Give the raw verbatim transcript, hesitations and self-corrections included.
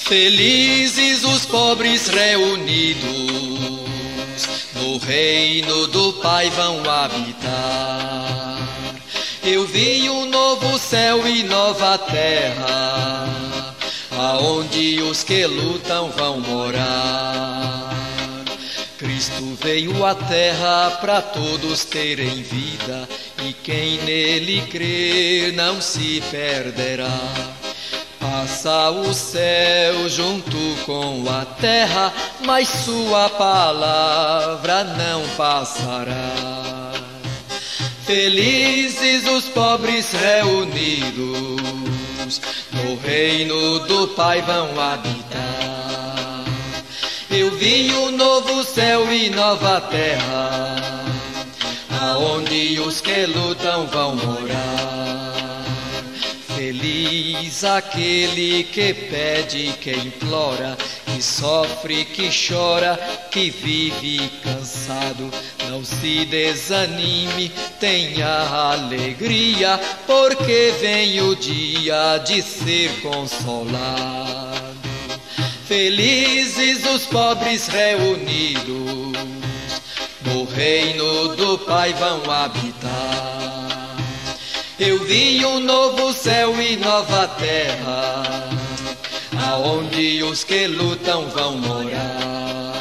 Felizes os pobres reunidos, no reino do Pai vão habitar. Eu vi um novo céu e nova terra, aonde os que lutam vão morar. Cristo veio à terra para todos terem vida, e quem nele crer não se perderá. Passa o céu junto com a terra, mas sua palavra não passará. Felizes os pobres reunidos, no reino do Pai vão habitar. Eu vi um novo céu e nova terra, aonde os que lutam vão morar. Feliz aquele que pede, que implora, que sofre, que chora, que vive cansado. Não se desanime, tenha alegria, porque vem o dia de ser consolado. Felizes os pobres reunidos, no reino do Pai vão habitar. Eu vi um novo céu e nova terra, aonde os que lutam vão morar.